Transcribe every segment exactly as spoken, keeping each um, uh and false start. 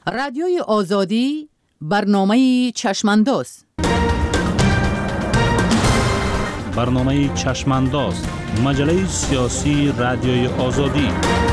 رادیوی آزادی برنامه چشمانداز. برنامه چشمانداز، مجله سیاسی رادیوی آزادی.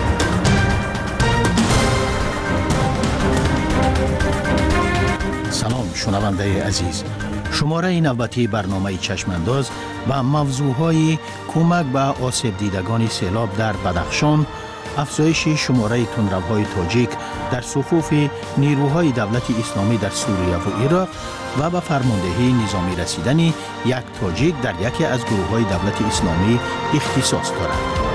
سلام شنونده عزیز، شماره نوبتی برنامه چشمانداز و موضوعهای کمک به آسیب دیدگان سیلاب در بدخشان، افزایش شماره تندروهای تاجیک در صفوف نیروهای دولت اسلامی در سوریه و عراق و به فرماندهی نظامی رسیدن یک تاجیک در یکی از گروه‌های دولت اسلامی اختصاص دارد.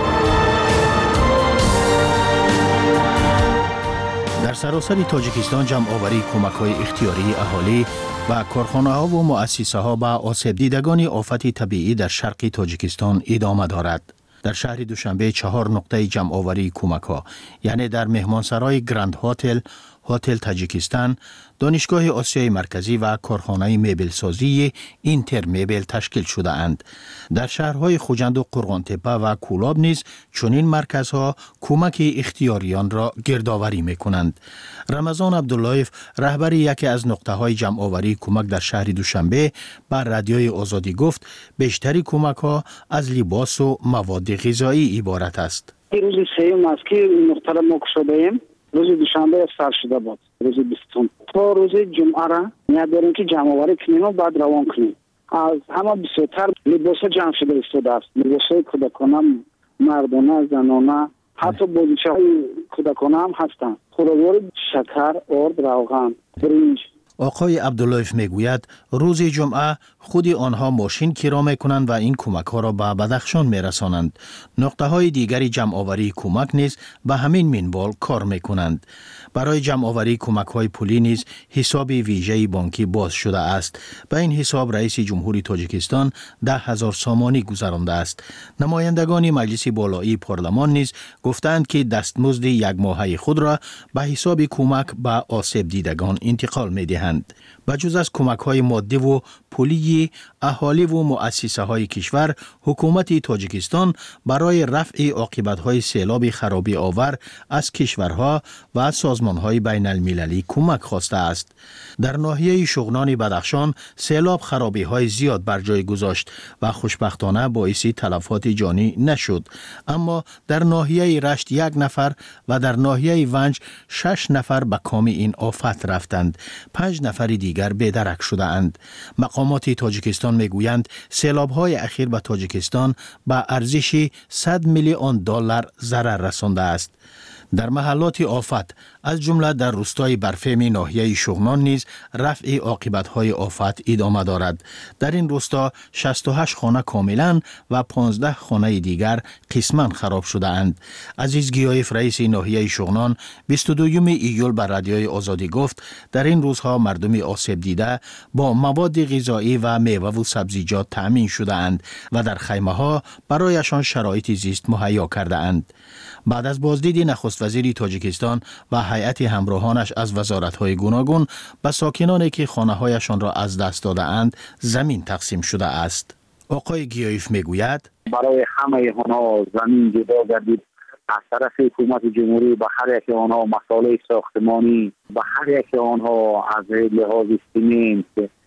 در سراسر تاجیکستان جمع آوری کمک‌های اختیاری اهالی و کارخانه‌ها و مؤسسه‌ها به آسیب دیدگان آفت طبیعی در شرق تاجیکستان ادامه دارد. در شهر دوشنبه چهار نقطه جمع آوری کمک‌ها، یعنی در مهمانسرای گراند هتل، هتل تاجیکستان، دانشگاه آسیای مرکزی و کارخانه مبل سازی اینتر مبل تشکیل شده اند. در شهرهای خوجند و قرغانتپه و کولاب نیز چنین مرکزها کمک اختیاریان را گردآوری می‌کنند. رمضان عبداللهیف، رهبر یکی از نقطه‌های جمع آوری کمک در شهر دوشنبه، بر رادیوی آزادی گفت بیشتری کمک‌ها از لباس و مواد غذایی عبارت است. روز سوم است که نقطه را ما گشوده‌ایم. روز دوشنبه سر شده بود. روز بیستم تا روز جمعه را نیت داریم که جمع آوری کنیم و بعد روان کنیم. از همه بسیارتر لباس جمع شده ایستاده است. لباس‌های کودکانه، مردانه، زنانه، حتی بازیچه‌های کودکانه هم هستند. خوراک‌های شکر، آرد، روغن، برنج. آقای عبداللهیف میگوید روز جمعه خود آنها ماشین کرا میکنند و این کمک ها را به بدخشان میرسانند. نقطه های دیگری جمع آوری کمک نیز به همین منوال کار میکنند. برای جمع آوری کمک های پولی نیز حساب ویژه بانکی باز شده است. به این حساب رئیس جمهوری تاجیکستان ده هزار سامانی گذرانده است. نمایندگان مجلس بالایی پارلمان نیز گفتند که دستمزد یک ماهه خود را به حساب کمک به آسیب دیدگان انتقال میدهند. بجز از کمک های مادی و پولی، اهالی و مؤسسه های کشور، حکومت تاجیکستان برای رفع عاقبت های سیلاب خرابی آور از کشورها و سازمان های بین المللی کمک خواسته است. در ناحیه شغنان بدخشان سیلاب خرابی های زیاد بر جای گذاشت و خوشبختانه باعث تلفات جانی نشد، اما در ناحیه رشت یک نفر و در ناحیه ونج شش نفر به کام این آفت رفتند. پنج نفر دیگر بی‌درک شده اند. مقامات تاجیکستان میگویند سیلاب های اخیر به تاجیکستان به ارزش صد میلیون دلار ضرر رسانده است. در محلات آفت از جمله در روستای برفهمی ناحیه شغنان نیز رفع عاقبت‌های آفت ادامه دارد. در این روستا شصت و هشت خانه کاملا و پانزده خانه دیگر قسما خراب شده اند. عزیز گیایف، رئیس ناحیه شغنان، بیست و دوم ایول بر رادیوی آزادی گفت در این روزها مردم آسیب دیده با مواد غذایی و میوه و سبزیجات تأمین شده اند و در خیمه ها برایشان شرایط زیست مهیا کرده اند. بعد از بازدید نخست وزیر تاجیکستان و هیئت همراهانش از وزارت‌های گوناگون به ساکنانی که خانه‌هایشان را از دست داده اند زمین تقسیم شده است. آقای گیایف میگوید برای همه آنها زمین جدا گردید. از طرف حکومت جمهوری به هر یک آنها مسائل ساختمانی، به هر یک آنها از لحاظ سیمنت،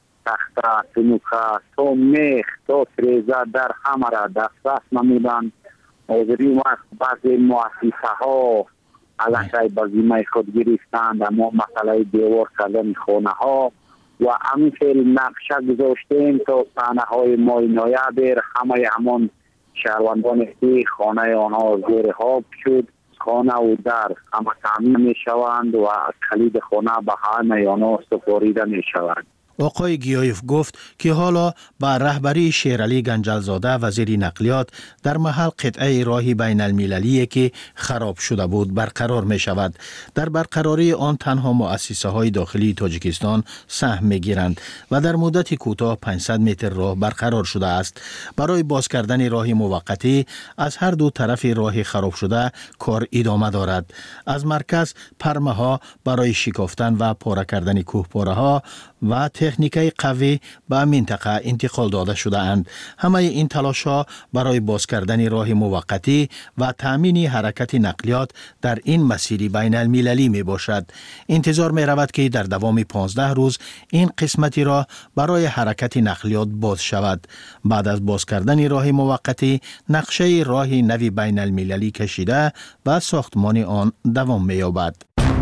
تخته، سنوکه، تا میخ، تا تریزه در همه را دسترس نمودند. حاضری وقت بعضی مؤسسه ها علاقه به ذمه خود گرفتند، اما مسئله دیوار کردن خانه ها و همین فعل نقشه گذاشتیم تا صحنه های ماینایه بر همه همان شهروندان که خانه آنها زیر آب شد، خانه و در همه تامین می شوند و کلید خانه به همه آنها سپاریده می شوند. آقای گیایف گفت که حالا با رهبری شیرعلی گنجلزاده وزیر نقلیات در محل قطعه راهی بین المللی که خراب شده بود برقرار می شود. در برقراری آن تنها مؤسسه های داخلی تاجیکستان سهم می گیرند و در مدت کوتاه پانصد متر راه برقرار شده است. برای باز کردن راه موقتی از هر دو طرف راه خراب شده کار ادامه دارد. از مرکز پرمه ها برای شکافتن و پاره کردن کوهپاره ها و تکنیکای قوی به منطقه انتقال داده شده اند. همه این تلاش ها برای باز کردن راه موقتی و تامین حرکت نقلیات در این مسیر بین المللی می باشد. انتظار می رود که در دوام پانزده روز این قسمتی را برای حرکت نقلیات باز شود. بعد از باز کردن راه موقتی، نقشه راه نوی بین المللی کشیده و ساختمان آن دوام می یابد.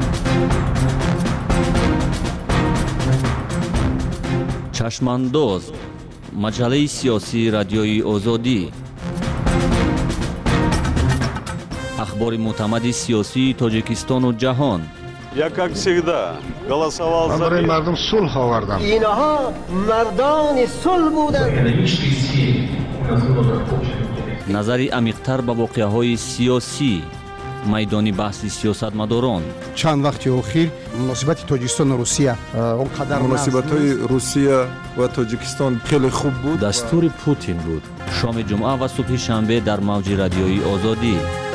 چشمانداز، مجله سیاسی رادیوی آزادی. اخبار معتمد سیاسی تاجیکستان و جهان. Я, как всегда, голосовал за мир. مردم صلح آوردند. اینها مردان صلح بودند. نظری عمیق‌تر به واقعه‌های سیاسی، میدانی بحث سیاستمداران. چند وقت اخیر مناسبت تاجیکستان و روسیه اونقدر مناسبت‌های روسیه و تاجیکستان خیلی خوب بود. دستور پوتین بود. شام جمعه و صبح شنبه در موج رادیوی آزادی.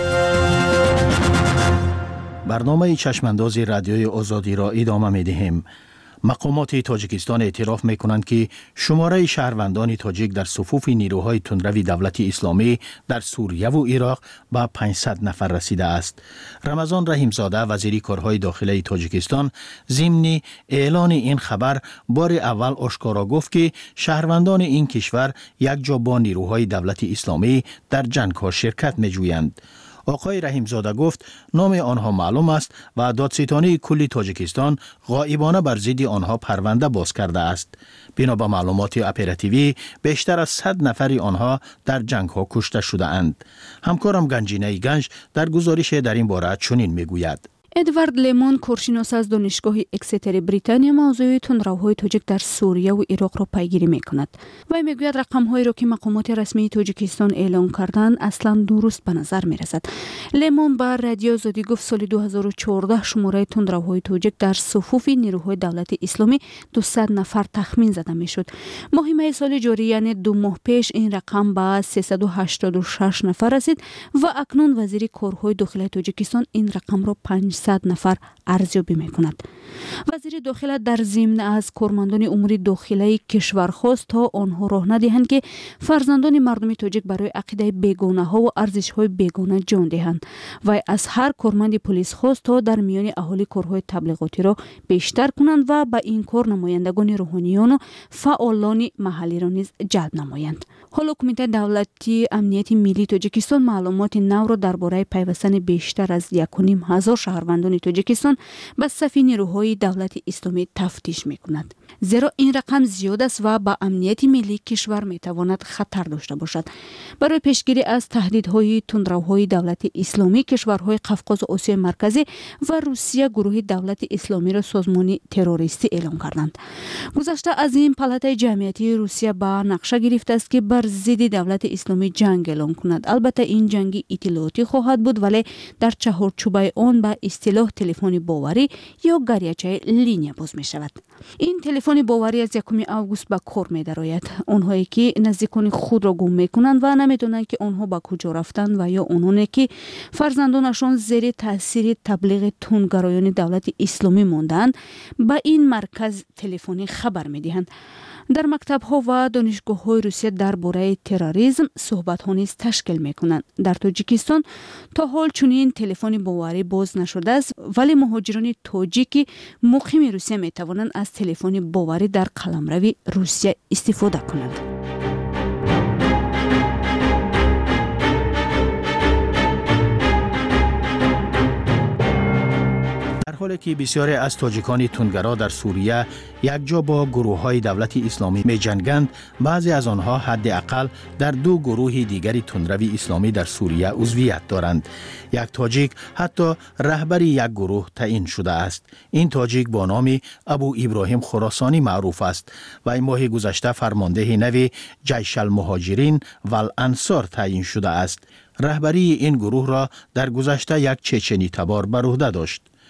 برنامه چشمانداز رادیوی آزادی را ادامه می دهیم. مقامات تاجیکستان اعتراف می کنند که شماره شهروندان تاجیک در صفوف نیروهای تندروی دولت اسلامی در سوریه و عراق به پانصد نفر رسیده است. رمضان رحیمزاده وزیر کارهای داخلی تاجیکستان ضمن اعلان این خبر بار اول آشکارا گفت که شهروندان این کشور یک جا با نیروهای دولت اسلامی در جنگ ها شرکت می جویند. آقای رحیمزاده گفت نام آنها معلوم است و دادستانی کلی تاجیکستان غایبانه بر ضد آنها پرونده باز کرده است. بنا به معلومات اپراتیوی بیشتر از صد نفر آنها در جنگ ها کشته شده اند. همکارم گنجینه گنج در گزارش در این باره چنین میگوید. ادوارد لیمون، کورشناس از دانشگاه اکستر بریتانیا، موضوع تندروهای تاجیک در سوریه و عراق را پیگیری می‌کند. وی میگوید رقم‌هایی را که مقامات رسمی تاجیکستان اعلام کردند اصلاً درست به نظر می‌رسد. لیمون با رادیو آزادی گفت سال دو هزار و چهارده شماره تندروهای تاجیک در صفوف نیروهای دولت اسلامی دویست نفر تخمین زده می‌شد. ماه می سال جاری یعنی دو ماه پیش این رقم به سیصد و هشتاد و شش نفر رسید و اکنون وزیر کارهای داخلی تاجیکستان این رقم را پانصد نفر ارزیابی می‌کند. وزیر داخله در ضمن از کارمندان امور داخلی کشور خواست تا آنها راه ندهند که فرزندان مردم تاجیک برای عقیده بیگانه ها و ارزش های بیگانه جان دهند و از هر کارمند پلیس خواست تا در میان اهالی کارهای تبلیغاتی را بیشتر کنند و به این کار نمایندگان روحانیان و فعالان محلی را نیز جلب نمایند. حالا کمیته دولتی امنیت ملی تاجیکستان معلومات نو را درباره پیوستن بیشتر از یک و نیم هزار شهروندان تاجیکستان به صف نیروهای دولت اسلامی تفتیش می‌کند. زیرا این رقم زیاد است و با امنیت ملی کشور می‌تواند خطر داشته باشد. برای پیشگیری از تهدیدهای تندروهای دولت اسلامی، کشورهای قفقاز و آسیای مرکزی و روسیه گروه دولت اسلامی را سازمان تروریستی اعلام کردند. گذشته از این پالاتای جمعیتی روسیه با نقشه گرفته است که بر ضد دولت اسلامی جنگ اعلام کند. البته این جنگ اطلاعاتی خواهد بود ولی در چهارچوب آن به اصطلاح تلفن باوری یا دریاچه لینیا باز می شود. این تلفن باوری از یکم اوگوست به کار می درآید. آنهایی که نزدیکان خود را گم می کنند و نمیدونند که آنها به کجا رفتند و یا آنهایی که فرزندانشان زیر تاثیر تبلیغ تندگرایان دولت اسلامی ماندند به این مرکز تلفنی خبر می دهند. در مکتب‌ها و دانشگاه‌های روسیه درباره تروریسم صحبت‌ها نیز تشکیل می‌کنند. در تاجیکستان تا حال چنین تلفن باوری باز نشده است ولی مهاجران تاجیکی مقیم روسیه می‌توانند از تلفن باوری در قلمرو روسیه استفاده کنند. در حالی که بسیاری از تاجیکان تندگرا در سوریه یک جا با گروه‌های دولت اسلامی می جنگند، بعضی از آنها حداقل در دو گروه دیگری تندروی اسلامی در سوریه عضویت دارند. یک تاجیک حتی رهبر یک گروه تعیین شده است. این تاجیک با نام ابو ابراهیم خراسانی معروف است و این ماه گذشته فرمانده نو جیش المهاجرین و الانصار تعیین شده است. رهبری این گروه را در گذشته یک چچنی تبار بر عهده داشت.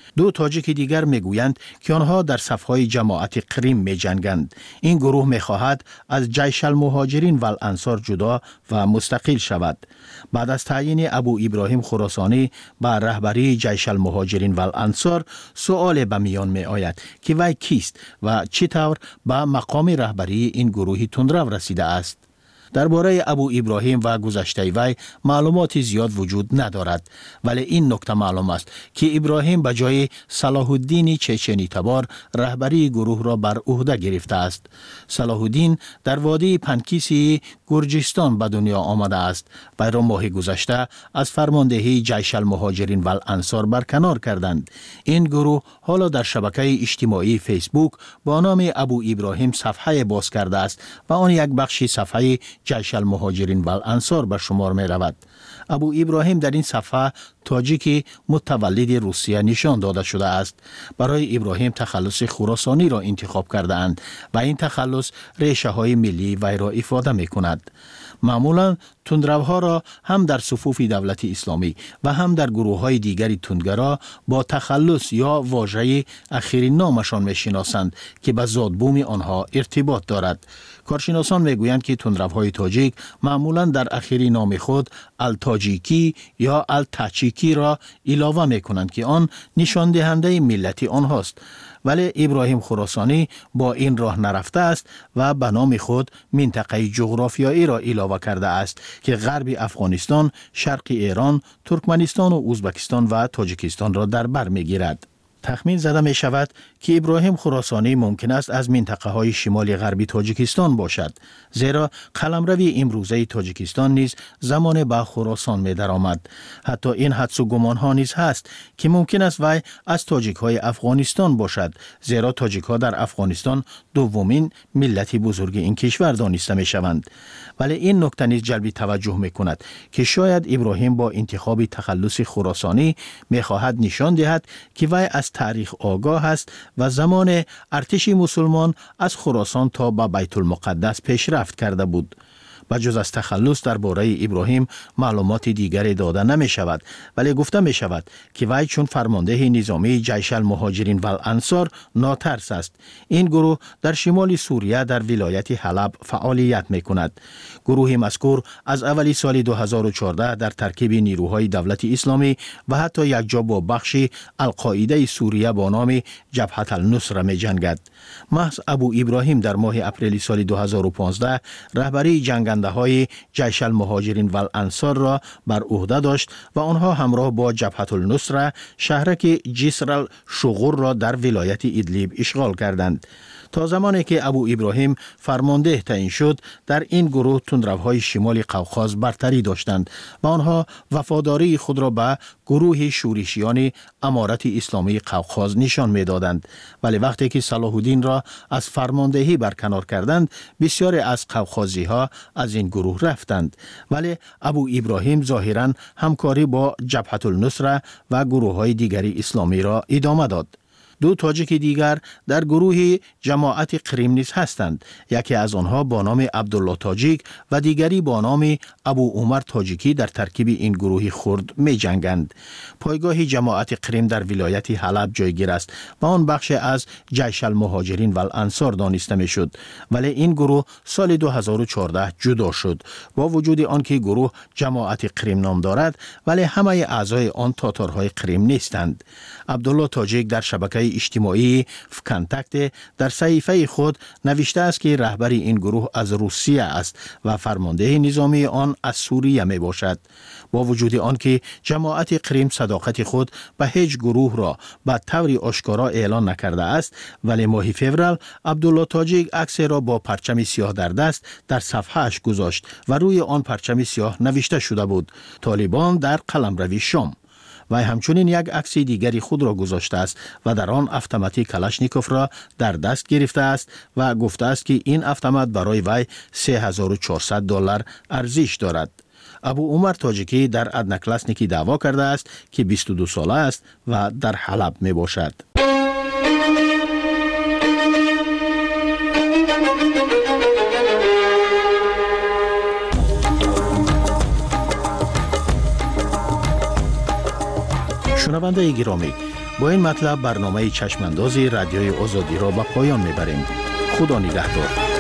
دو تاجیک دیگر میگویند که آنها در صفهای جماعت قریم میجنگند. این گروه میخواهد از جیش المهاجرین و الانصار جدا و مستقل شود. بعد از تعیین ابو ابراهیم خراسانی به رهبری جیش المهاجرین و الانصار، سؤال به میان می آید که وی کیست و چطور به مقام رهبری این گروه تندرو رسیده است. درباره ابو ابراهیم و گذشته وی معلوماتی زیاد وجود ندارد، ولی این نکته معلوم است که ابراهیم به جای صلاح الدین چچنی تبار رهبری گروه را بر عهده گرفته است. صلاح الدین در وادی پنکیسی گرجستان به دنیا آمده است. وی را ماه گذشته از فرماندهی جیش المهاجرین و الانصار برکنار کردند. این گروه حالا در شبکه اجتماعی فیسبوک با نام ابو ابراهیم صفحه باز کرده است و آن یک بخشی صفحه جیش المهاجرین و الانصار به شمار می رود. ابو ابراهیم در این صفحه تاجیک متولد روسیه نشان داده شده است. برای ابراهیم تخلص خراسانی را انتخاب کرده اند و این تخلص ریشه های ملی وی را افاده می کند. معمولا تندروها را هم در صفوف دولت اسلامی و هم در گروه های دیگری تندگرا با تخلص یا واژه اخیر نامشان می شناسند که به زادبوم آنها ارتباط دارد. کارشناسان می گویند که تندروهای تاجیک معمولا در اخیر نام خود التاجیکی یا التاچیکی را علاوه می کنند که آن نشان دهنده ملتی آنهاست. ولی ابراهیم خراسانی با این راه نرفته است و به نام خود منطقه جغرافیایی را علاوه کرده است که غرب افغانستان، شرق ایران، ترکمنستان و ازبکستان و تاجیکستان را در بر میگیرد. تخمین زده می شود که ابراهیم خراسانی ممکن است از منطقه های شمال غربی تاجیکستان باشد، زیرا قلمروی امروزه تاجیکستان نیز زمان به خراسان می درآمد. حتی این حدس و گمان ها نیز هست که ممکن است وی از تاجیک های افغانستان باشد، زیرا تاجیک ها در افغانستان دومین ملت بزرگ این کشور دانسته می شوند. ولی این نکته نیز جلب توجه می کند که شاید ابراهیم با انتخاب تخلص خراسانی می خواهد نشان دهد که وی از تاریخ آگاه است و زمان ارتش مسلمان از خراسان تا به بیت المقدس پیشرفت کرده بود. بجز از تخلص درباره ابراهیم معلومات دیگری داده نمی شود، ولی گفته می شود که وی چون فرمانده نظامی جیش المهاجرین و الانصار ناترس است. این گروه در شمال سوریه در ولایت حلب فعالیت می کند. گروه مذکور از اولی سال دو هزار و چهارده در ترکیب نیروهای دولت اسلامی و حتی یک جا با بخش القاعده سوریه با نام جبهه النصره می جنگد. محض ابو ابراهیم در ماه اپریل سال دو هزار و پانزده رهبری جنگ های جیش المهاجرین و الانصار را بر عهده داشت و آنها همراه با جبهه النصره شهرک جسر الشغور را در ولایت ادلیب اشغال کردند. تا زمانی که ابو ابراهیم فرمانده تعیین شد، در این گروه تندروهای شمال قوقاز برتری داشتند و آنها وفاداری خود را به گروه شورشیان امارت اسلامی قوقاز نشان می‌دادند. ولی وقتی که صلاح الدین را از فرماندهی برکنار کردند، بسیاری از قوقازی‌ها از این گروه رفتند. ولی ابو ابراهیم ظاهراً همکاری با جبهه النصره و گروه‌های دیگری اسلامی را ادامه داد. دو تاجیک دیگر در گروه جماعت قریم نیز هستند. یکی از آنها با نام عبدالله تاجیک و دیگری با نام ابو عمر تاجیکی در ترکیب این گروه خرد می جنگند. پایگاه جماعت قریم در ولایت حلب جایگیر است و آن بخش از جیش المهاجرین و الانصار دانسته می شد. ولی این گروه سال دو هزار و چهارده جدا شد. با وجود آنکه گروه جماعت قریم نام دارد، ولی همه اعضای آن تاتارهای قریم نیستند. عبدالله تاجیک در شبکه اجتماعی فکنتکت در صحیفه خود نوشته است که رهبری این گروه از روسیه است و فرمانده نظامی آن از سوریه می باشد. با وجود آنکه جماعت قریم صداقت خود به هیچ گروه را به طور آشکارا اعلان نکرده است، ولی ماه فوریه عبدالله تاجیک عکس را با پرچم سیاه در دست در صفحه‌اش گذاشت و روی آن پرچم سیاه نوشته شده بود: طالبان در قلمرو شام. و همچنین یک عکس دیگری خود را گذاشته است و در آن اتومات کلاشنیکوف را در دست گرفته است و گفته است که این اتومات برای وی سه هزار و چهارصد دلار ارزش دارد. ابو عمر تاجیکی در ادنکلاسنیکی دعوا کرده است که بیست و دو ساله است و در حلب می باشد. شنونده گرامی، با این مطلب برنامه چشمانداز رادیوی آزادی را به پایان میبریم. خدا نگهدار.